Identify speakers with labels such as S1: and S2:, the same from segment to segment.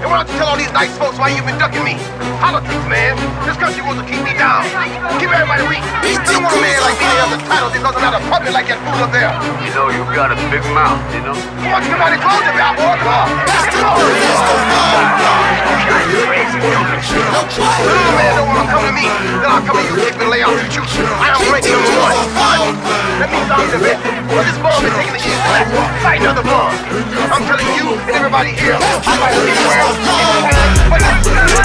S1: And why don't you tell all these nice folks why you've been ducking me? Politics, man. This country wants to keep me down. Keep everybody weak. You don't want a man like me to have the title because I'm not a puppet like that fool up there.
S2: You know, you got a big mouth, you know?
S1: Why don't you somebody close your mouth, boy? Come on. Little man don't want to come to me. Then I'll come to you, kick and lay out with you. I am breaking number one. That means I'm the best. But this ball been taking the years back. Fight another ball. I'm telling you and everybody here, I fight anywhere, anytime, but you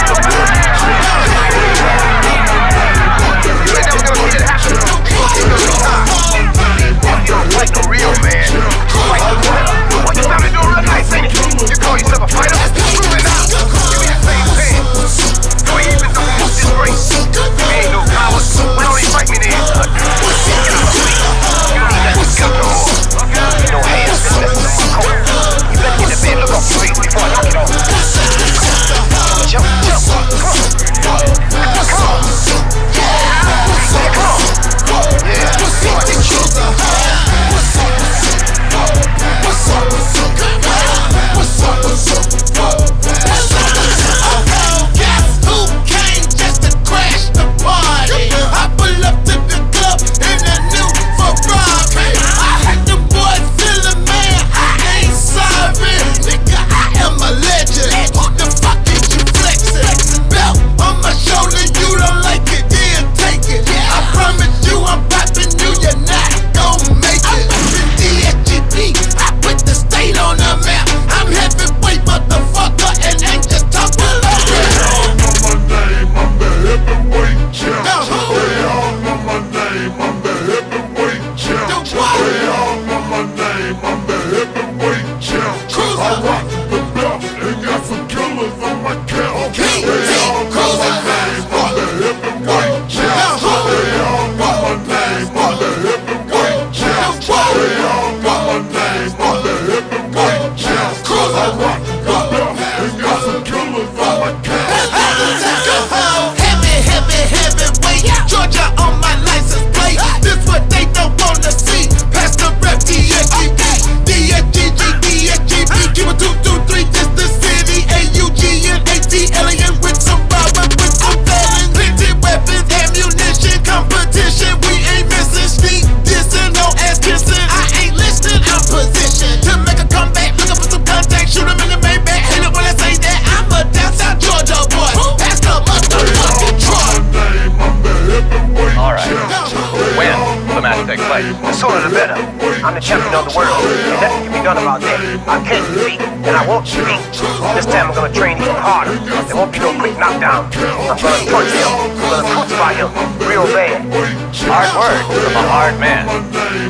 S1: ain't never gonna see it happen. You don't fight the real man. Fight the one. What you trying to do real nice, ain't it? You call yourself a fighter? Prove it now. Give me that same chance. Do we even know who's this race? You ain't no coward. Why don't you fight me then? You don't need that gun no more. You know hands been messing up my coat. You better get the bed look off your face before I knock it off. Jump, jump, come on. Come on. Yeah, come on. Yeah, what's up?
S3: Guess who came just to crash the party? I pull up to the club in a new Ferrari. I had them boys feeling, man, I ain't sorry. Nigga, I am a legend. Who the fuck is you flexing? Belt on my shoulder, you don't like it, then take it. I promise you I'm popping you, you're not gon' make it. I'm DSGP, I put the state on the map. I'm heavyweight motherfucker and ain't just talking about it.
S4: They all know my name, I'm the heavyweight champ. They all know my name, I'm the heavyweight champ. They all know my name, I'm the heavyweight champ. I rock the belt and got some killers on my couch. They all know my name, I'm the heavyweight champ. They all know my name, I'm the heavyweight champ. They all know my name, I'm the heavyweight champ. I rock the belt and got some killers on my couch.
S3: Heavyweight, Georgia on my license plate. This what they don't wanna see. Pass the rep, DSGB, keep it 2, 2, 3, this the city. AUG and alien with some rubber, with some felons. Plenty weapons, ammunition, competition. We ain't missing. Sneak dissing, no ass kissing. I ain't listening, I'm positioned to make a comeback. Looking for some contact, shoot 'em in the main back. Hate it when I say that I'm a down south Georgia boy. Pass the motherfucking truck.
S1: Alright, when will the match take place? The sooner the better. I'm the champion of the world. Ain't nothing can be done about that. I can't defeat, and I won't defeat. This time I'm gonna train even harder. There won't be no quick knockdown. I'm gonna torture him. I'm gonna crucify him real bad.
S2: Hard work from a hard man.